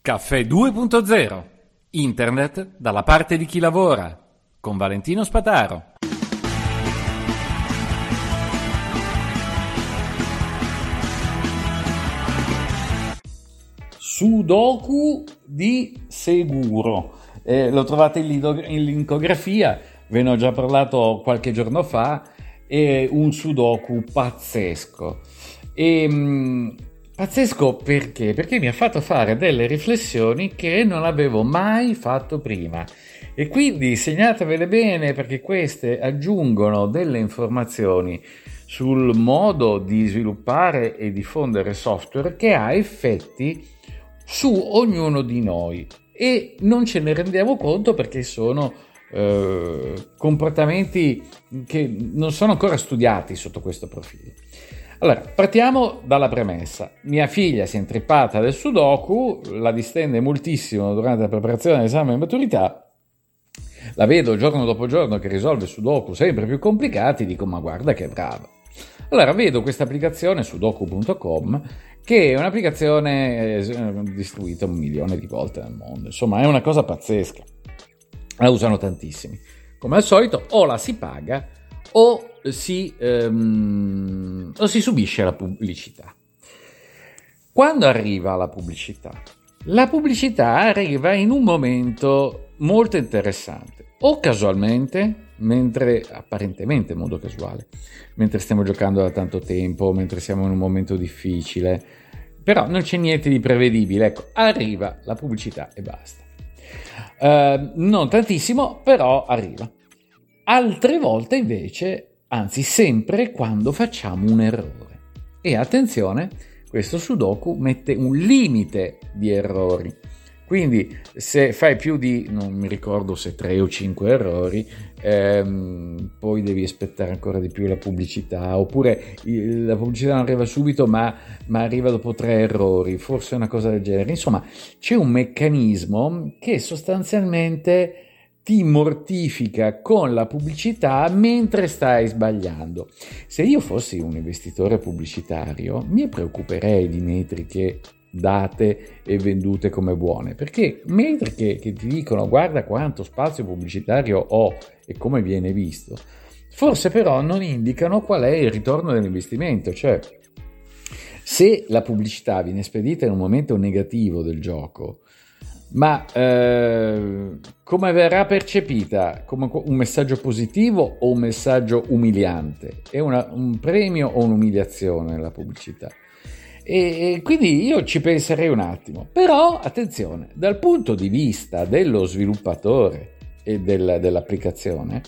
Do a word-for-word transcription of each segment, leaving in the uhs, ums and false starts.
Caffè due punto zero. Internet dalla parte di chi lavora. Con Valentino Spataro. Sudoku di Seguro. Eh, lo trovate in, lido- in linkografia, ve ne ho già parlato qualche giorno fa. È un Sudoku pazzesco. E, mh, pazzesco perché? Perché mi ha fatto fare delle riflessioni che non avevo mai fatto prima. E quindi segnatevele bene, perché queste aggiungono delle informazioni sul modo di sviluppare e diffondere software che ha effetti su ognuno di noi e non ce ne rendiamo conto perché sono eh, comportamenti che non sono ancora studiati sotto questo profilo. Allora, partiamo dalla premessa. Mia figlia si è intrippata del Sudoku, la distende moltissimo durante la preparazione dell'esame di maturità. La vedo giorno dopo giorno che risolve Sudoku sempre più complicati, dico ma guarda che brava. Allora vedo questa applicazione sudoku punto com, che è un'applicazione eh, distribuita un milione di volte nel mondo, insomma è una cosa pazzesca, la usano tantissimi. Come al solito o la si paga o si, ehm, o si subisce la pubblicità. Quando arriva la pubblicità? La pubblicità arriva in un momento molto interessante, o casualmente, mentre apparentemente in modo casuale, mentre stiamo giocando da tanto tempo, mentre siamo in un momento difficile, però non c'è niente di prevedibile, ecco, arriva la pubblicità e basta. Uh, non tantissimo, però arriva. Altre volte invece, anzi sempre, quando facciamo un errore. E attenzione, questo Sudoku mette un limite di errori. Quindi se fai più di, non mi ricordo se tre o cinque errori, ehm, poi devi aspettare ancora di più la pubblicità, oppure la pubblicità non arriva subito ma, ma arriva dopo tre errori, forse una cosa del genere. Insomma, c'è un meccanismo che sostanzialmente ti mortifica con la pubblicità mentre stai sbagliando. Se io fossi un investitore pubblicitario, mi preoccuperei di metriche date e vendute come buone, perché metriche che ti dicono guarda quanto spazio pubblicitario ho e come viene visto, forse però non indicano qual è il ritorno dell'investimento. Cioè, se la pubblicità viene spedita in un momento negativo del gioco, ma eh, come verrà percepita? Come un messaggio positivo o un messaggio umiliante? È una, un premio o un'umiliazione la pubblicità? E quindi io ci penserei un attimo. Però attenzione, dal punto di vista dello sviluppatore e del, dell'applicazione,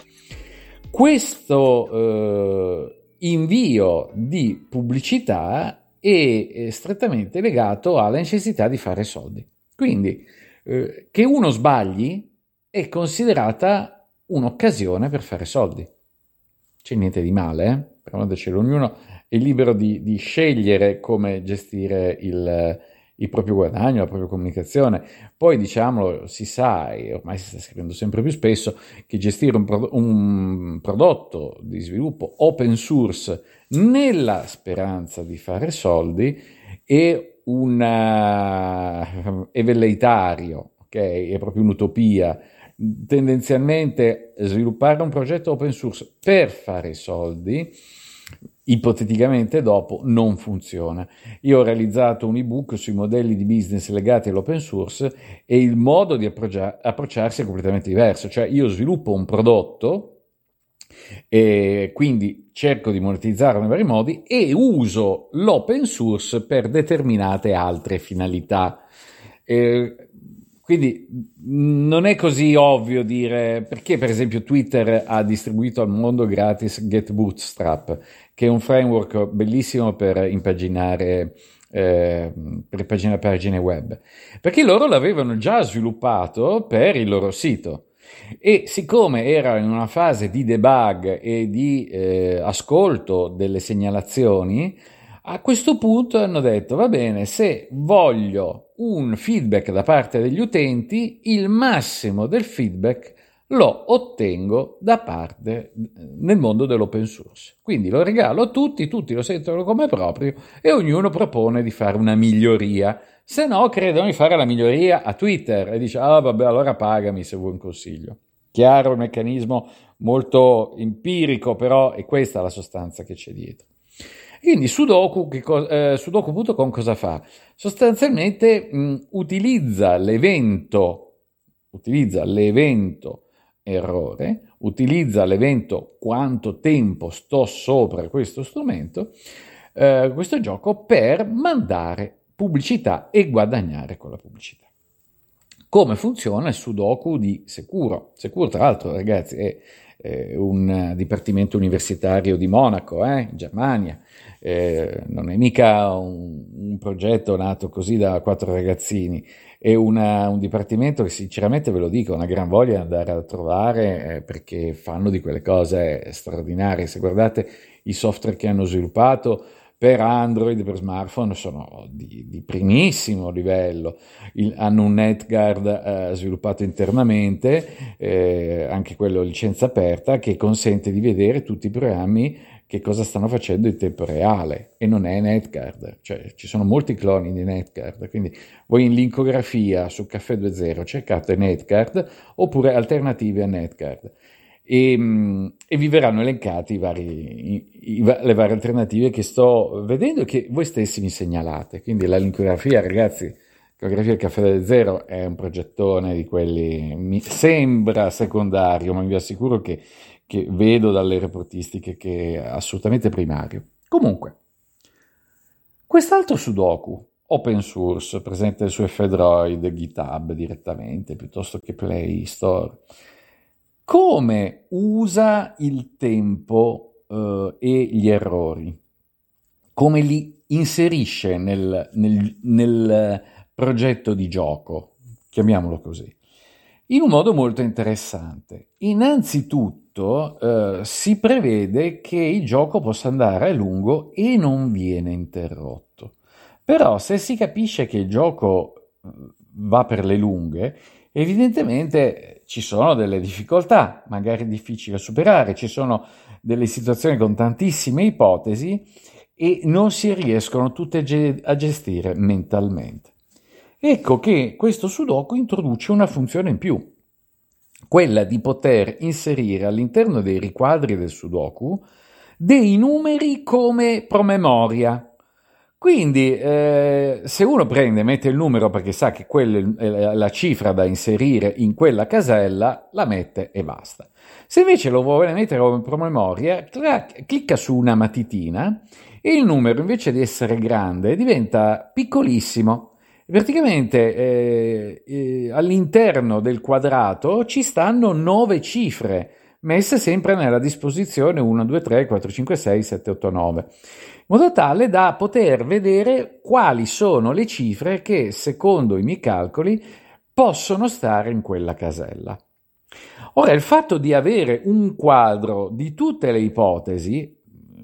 questo eh, invio di pubblicità è, è strettamente legato alla necessità di fare soldi. Quindi eh, che uno sbagli è considerata un'occasione per fare soldi. C'è niente di male, eh? Per ognuno è libero di, di scegliere come gestire il, il proprio guadagno, la propria comunicazione. Poi, diciamolo, si sa, e ormai si sta scrivendo sempre più spesso, che gestire un, pro- un prodotto di sviluppo open source nella speranza di fare soldi è, una, è velleitario, okay? È proprio un'utopia. Tendenzialmente sviluppare un progetto open source per fare soldi ipoteticamente dopo non funziona. Io ho realizzato un ebook sui modelli di business legati all'open source e il modo di approccia- approcciarsi è completamente diverso. Cioè io sviluppo un prodotto e quindi cerco di monetizzarlo in vari modi e uso l'open source per determinate altre finalità. Eh, Quindi non è così ovvio dire perché, per esempio, Twitter ha distribuito al mondo gratis Get Bootstrap, che è un framework bellissimo per impaginare, eh, per impaginare pagine web, perché loro l'avevano già sviluppato per il loro sito. E siccome era in una fase di debug e di eh, ascolto delle segnalazioni, a questo punto hanno detto va bene, se voglio un feedback da parte degli utenti, il massimo del feedback lo ottengo da parte nel mondo dell'open source. Quindi lo regalo a tutti, tutti lo sentono come proprio e ognuno propone di fare una miglioria. Se no, credono di fare la miglioria a Twitter e dice, ah vabbè, allora pagami se vuoi un consiglio. Chiaro il meccanismo molto empirico, però è questa la sostanza che c'è dietro. Quindi Sudoku, che co- eh, Sudoku punto com cosa fa? Sostanzialmente mh, utilizza l'evento, utilizza l'evento errore, utilizza l'evento quanto tempo sto sopra questo strumento, eh, questo gioco, per mandare pubblicità e guadagnare con la pubblicità. Come funziona il Sudoku di Securo? Securo, tra l'altro, ragazzi, è, è un dipartimento universitario di Monaco, eh, in Germania. Eh, non è mica un, un progetto nato così da quattro ragazzini, è una, un dipartimento che sinceramente, ve lo dico, ha una gran voglia di andare a trovare, eh, perché fanno di quelle cose straordinarie. Se guardate i software che hanno sviluppato per Android, per smartphone, sono di, di primissimo livello. Il, hanno un NetGuard eh, sviluppato internamente, eh, anche quello a licenza aperta, che consente di vedere tutti i programmi che cosa stanno facendo in tempo reale, e non è NetGuard, cioè ci sono molti cloni di NetGuard, quindi voi in linkografia su Caffè due punto zero cercate NetGuard oppure alternative a NetGuard. E, e vi verranno elencati i vari, i, i, le varie alternative che sto vedendo e che voi stessi mi segnalate. Quindi la linkografia, ragazzi, la linkografia del Caffè del Zero è un progettone di quelli, mi sembra secondario, ma vi assicuro che, che vedo dalle reportistiche che è assolutamente primario. Comunque, quest'altro Sudoku open source presente su F-Droid, GitHub direttamente, piuttosto che Play Store, come usa il tempo eh, e gli errori? Come li inserisce nel, nel, nel progetto di gioco? Chiamiamolo così. In un modo molto interessante. Innanzitutto eh, si prevede che il gioco possa andare a lungo e non viene interrotto. Però se si capisce che il gioco va per le lunghe, evidentemente ci sono delle difficoltà, magari difficili da superare, ci sono delle situazioni con tantissime ipotesi e non si riescono tutte a gestire mentalmente. Ecco che questo Sudoku introduce una funzione in più, quella di poter inserire all'interno dei riquadri del Sudoku dei numeri come promemoria. Quindi eh, se uno prende e mette il numero perché sa che quella è la cifra da inserire in quella casella, la mette e basta. Se invece lo vuole mettere come promemoria, clicca su una matitina e il numero, invece di essere grande, diventa piccolissimo. Praticamente eh, eh, all'interno del quadrato ci stanno nove cifre, messe sempre nella disposizione uno, due, tre, quattro, cinque, sei, sette, otto, nove, in modo tale da poter vedere quali sono le cifre che, secondo i miei calcoli, possono stare in quella casella. Ora, il fatto di avere un quadro di tutte le ipotesi,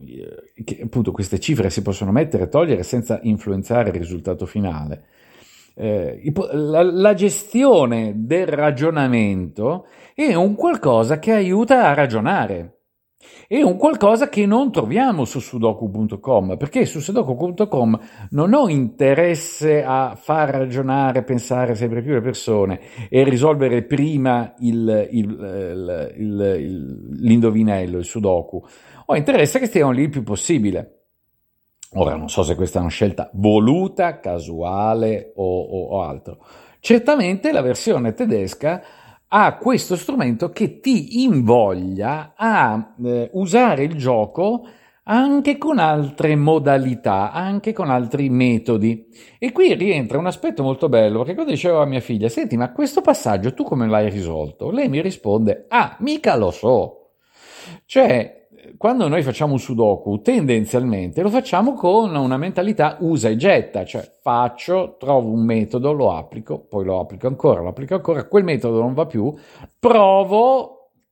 che appunto queste cifre si possono mettere e togliere senza influenzare il risultato finale, eh, la, la gestione del ragionamento è un qualcosa che aiuta a ragionare. È un qualcosa che non troviamo su Sudoku punto com, perché su Sudoku punto com non ho interesse a far ragionare, pensare sempre più le persone e risolvere prima il, il, il, il, l'indovinello, il Sudoku. Ho interesse che stiano lì il più possibile. Ora non so se questa è una scelta voluta, casuale o, o, o altro. Certamente la versione tedesca ha questo strumento che ti invoglia a eh, usare il gioco anche con altre modalità, anche con altri metodi. E qui rientra un aspetto molto bello, perché quando dicevo a mia figlia, senti, ma questo passaggio tu come l'hai risolto? Lei mi risponde, ah, mica lo so. Cioè, quando noi facciamo un Sudoku, tendenzialmente lo facciamo con una mentalità usa e getta, cioè faccio, trovo un metodo, lo applico, poi lo applico ancora, lo applico ancora, quel metodo non va più, provo,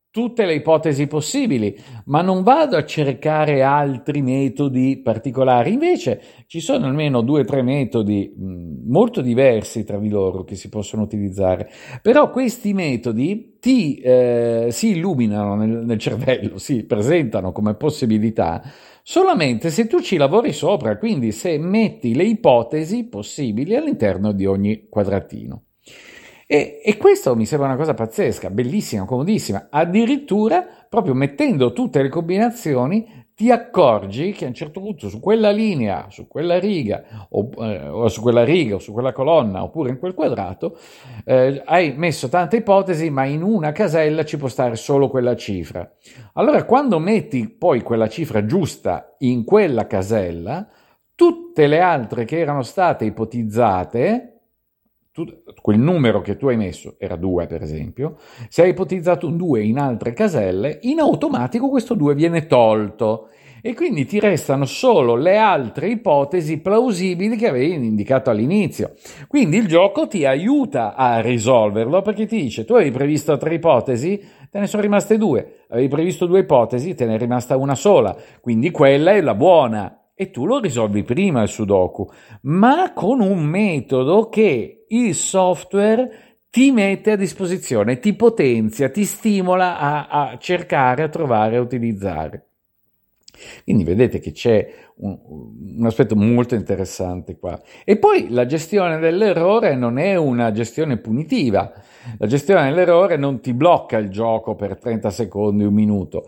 tutte le ipotesi possibili, ma non vado a cercare altri metodi particolari. Invece ci sono almeno due o tre metodi mh, molto diversi tra di loro che si possono utilizzare, però questi metodi ti eh, si illuminano nel, nel cervello, si presentano come possibilità solamente se tu ci lavori sopra, quindi se metti le ipotesi possibili all'interno di ogni quadratino. E, e questo mi sembra una cosa pazzesca, bellissima, comodissima. Addirittura, proprio mettendo tutte le combinazioni, ti accorgi che a un certo punto su quella linea, su quella riga, o, eh, o su quella riga, o su quella colonna, oppure in quel quadrato, eh, hai messo tante ipotesi, ma in una casella ci può stare solo quella cifra. Allora, quando metti poi quella cifra giusta in quella casella, tutte le altre che erano state ipotizzate, quel numero che tu hai messo era due, per esempio, se hai ipotizzato un due in altre caselle, in automatico questo due viene tolto e quindi ti restano solo le altre ipotesi plausibili che avevi indicato all'inizio. Quindi il gioco ti aiuta a risolverlo, perché ti dice: tu avevi previsto tre ipotesi, te ne sono rimaste due, avevi previsto due ipotesi, te ne è rimasta una sola, quindi quella è la buona. E tu lo risolvi prima il Sudoku, ma con un metodo che il software ti mette a disposizione, ti potenzia, ti stimola a, a cercare, a trovare, a utilizzare. Quindi vedete che c'è un, un aspetto molto interessante qua. E poi la gestione dell'errore non è una gestione punitiva. La gestione dell'errore non ti blocca il gioco per trenta secondi, un minuto.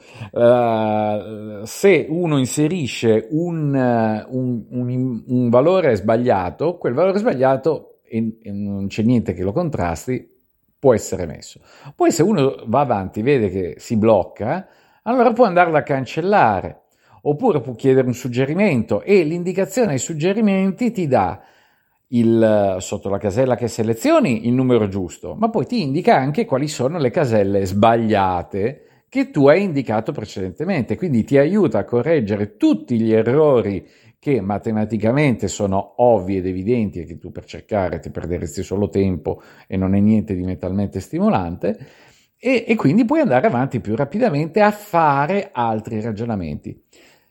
Uh, se uno inserisce un, un, un, un valore sbagliato, quel valore sbagliato, e, e non c'è niente che lo contrasti, può essere messo. Poi se uno va avanti, vede che si blocca, allora può andarla a cancellare. Oppure può chiedere un suggerimento e l'indicazione ai suggerimenti ti dà il, sotto la casella che selezioni il numero giusto, ma poi ti indica anche quali sono le caselle sbagliate che tu hai indicato precedentemente, quindi ti aiuta a correggere tutti gli errori che matematicamente sono ovvi ed evidenti e che tu per cercare ti perderesti solo tempo e non è niente di mentalmente stimolante, e, e quindi puoi andare avanti più rapidamente a fare altri ragionamenti.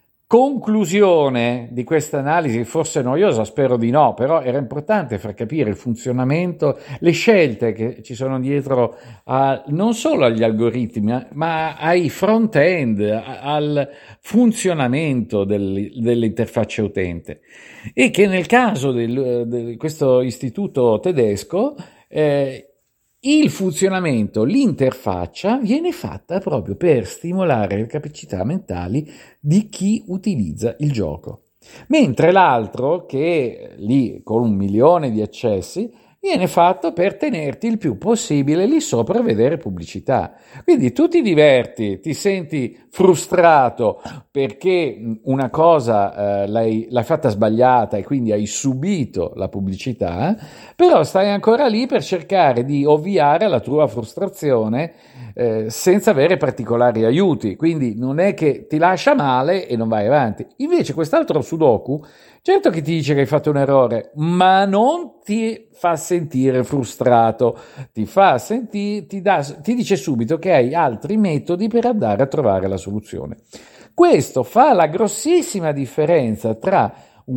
Conclusione di questa analisi, forse noiosa, spero di no, però era importante far capire il funzionamento, le scelte che ci sono dietro a, non solo agli algoritmi, ma ai front-end, al funzionamento del, delle interfacce utente. E che nel caso di questo istituto tedesco, eh, il funzionamento, l'interfaccia viene fatta proprio per stimolare le capacità mentali di chi utilizza il gioco, mentre l'altro, che lì con un milione di accessi, viene fatto per tenerti il più possibile lì sopra a vedere pubblicità. Quindi tu ti diverti, ti senti frustrato perché una cosa eh, l'hai, l'hai fatta sbagliata e quindi hai subito la pubblicità, però stai ancora lì per cercare di ovviare alla tua frustrazione eh, senza avere particolari aiuti. Quindi non è che ti lascia male e non vai avanti. Invece quest'altro Sudoku, certo che ti dice che hai fatto un errore, ma non ti fa sentire frustrato, ti fa sentire, ti, dà, ti dice subito che hai altri metodi per andare a trovare la soluzione. Questo fa la grossissima differenza tra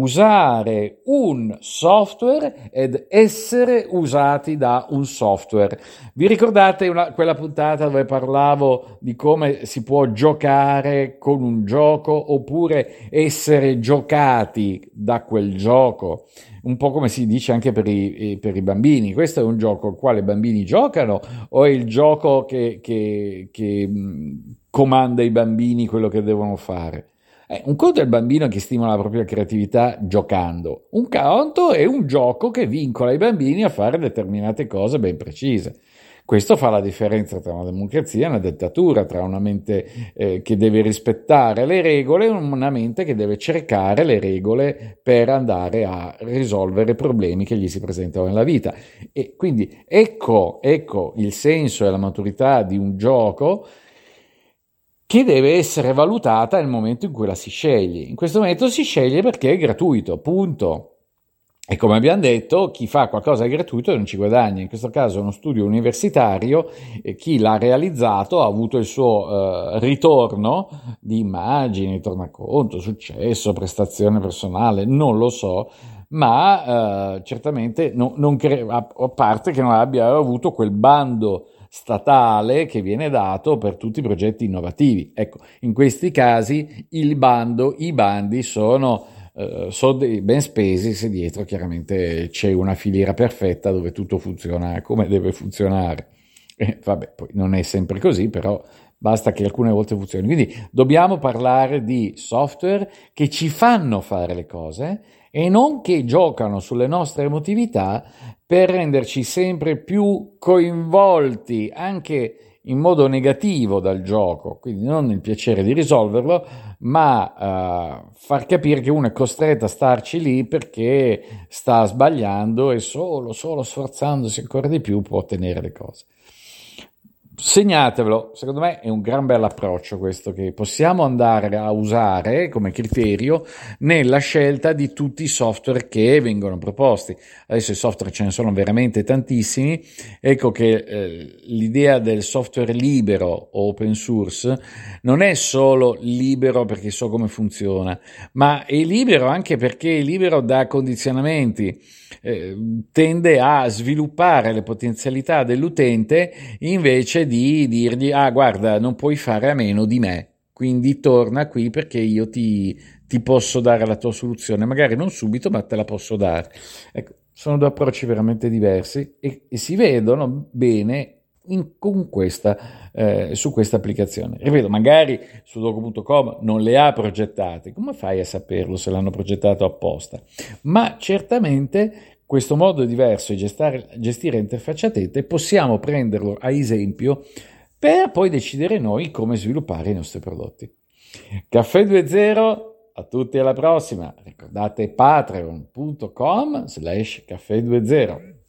usare un software ed essere usati da un software. Vi ricordate una, quella puntata dove parlavo di come si può giocare con un gioco oppure essere giocati da quel gioco? Un po' come si dice anche per i, per i bambini. Questo è un gioco al quale i bambini giocano o è il gioco che, che, che mh, comanda i bambini quello che devono fare? Eh, un conto è il bambino che stimola la propria creatività giocando, un conto è un gioco che vincola i bambini a fare determinate cose ben precise. Questo fa la differenza tra una democrazia e una dittatura, tra una mente eh, che deve rispettare le regole e una mente che deve cercare le regole per andare a risolvere problemi che gli si presentano nella vita. E quindi ecco, ecco il senso e la maturità di un gioco che deve essere valutata nel momento in cui la si sceglie. In questo momento si sceglie perché è gratuito, punto. E come abbiamo detto, chi fa qualcosa di gratuito non ci guadagna. In questo caso è uno studio universitario e chi l'ha realizzato ha avuto il suo eh, ritorno di immagini, tornaconto, successo, prestazione personale, non lo so, ma eh, certamente no, non cre- a, a parte che non abbia avuto quel bando statale che viene dato per tutti i progetti innovativi. Ecco, in questi casi il bando, i bandi sono Uh, soldi ben spesi se dietro chiaramente c'è una filiera perfetta dove tutto funziona come deve funzionare. E, vabbè, poi non è sempre così, però basta che alcune volte funzioni. Quindi dobbiamo parlare di software che ci fanno fare le cose e non che giocano sulle nostre emotività per renderci sempre più coinvolti anche in modo negativo dal gioco, quindi non il piacere di risolverlo, ma uh, far capire che uno è costretto a starci lì perché sta sbagliando e solo, solo sforzandosi ancora di più può ottenere le cose. Segnatevelo, secondo me è un gran bel approccio questo che possiamo andare a usare come criterio nella scelta di tutti i software che vengono proposti. Adesso i software ce ne sono veramente tantissimi, ecco che eh, l'idea del software libero o open source non è solo libero perché so come funziona, ma è libero anche perché è libero da condizionamenti, eh, tende a sviluppare le potenzialità dell'utente invece di dirgli ah guarda non puoi fare a meno di me, quindi torna qui perché io ti, ti posso dare la tua soluzione, magari non subito ma te la posso dare. Ecco, sono due approcci veramente diversi e, e si vedono bene in, con questa, eh, su questa applicazione. Ripeto, magari sudoku punto com non le ha progettate, come fai a saperlo se l'hanno progettato apposta? Ma certamente questo modo diverso di gestire, gestire interfacciatette possiamo prenderlo a esempio per poi decidere noi come sviluppare i nostri prodotti. Caffè due zero, a tutti alla prossima. Ricordate patreon punto com slash caffè due zero.